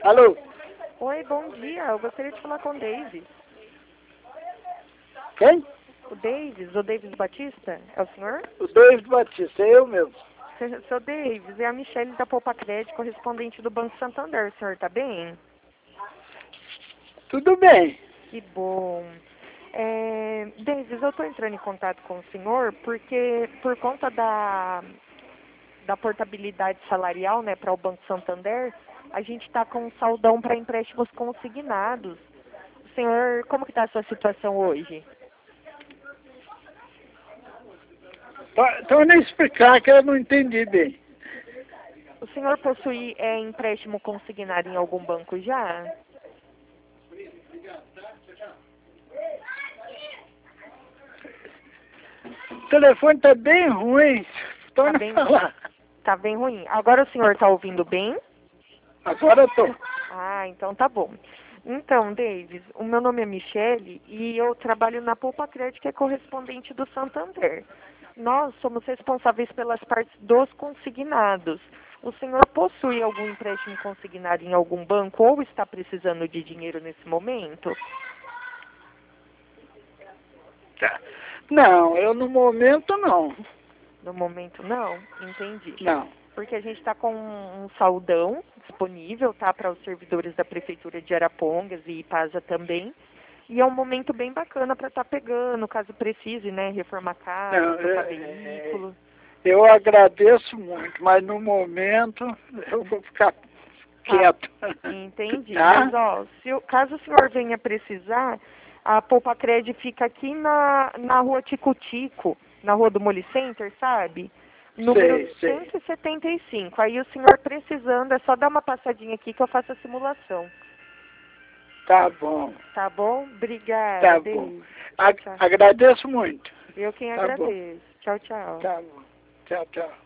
Alô? Oi, bom dia. Eu gostaria de falar com o Davis. Quem? O Davis Batista? É o senhor? O David Batista, é eu mesmo. Seu Davis, é a Michele da Poupa Crédito, correspondente do Banco Santander. O senhor tá bem? Tudo bem. Que bom. Davis, eu estou entrando em contato com o senhor porque, por conta da portabilidade salarial, né, para o Banco Santander, a gente está com um saldão para empréstimos consignados. O senhor, como que está a sua situação hoje? Então nem explicar que eu não entendi bem. O senhor possui empréstimo consignado em algum banco já? O telefone tá bem ruim. Torna a falar. Tá bem ruim. Agora o senhor está ouvindo bem? Agora eu tô. Ah, então tá bom. Então, Davis, o meu nome é Michele e eu trabalho na Poupa Crédito, que é correspondente do Santander. Nós somos responsáveis pelas partes dos consignados. O senhor possui algum empréstimo consignado em algum banco ou está precisando de dinheiro nesse momento? Tá. Não, eu no momento não. No momento não? Entendi. Não. Porque a gente está com um saldão disponível, tá, para os servidores da Prefeitura de Arapongas e Ipasa também. E é um momento bem bacana para estar pegando, caso precise, né, reformar casa, Não, trocar veículo. eu agradeço muito, mas no momento eu vou ficar quieto. Entendi. Tá? Mas, ó, caso o senhor venha precisar, a Poupa Cred fica aqui na rua Tico-Tico, na rua do Moli Center, sabe? Número Sei. 175. Aí o senhor precisando, é só dar uma passadinha aqui que eu faço a simulação. Tá bom. Tá bom? Obrigada. Tá bom. Agradeço muito. Eu quem Tá bom. agradeço. Tchau, tchau. Tá bom. Tchau, tchau.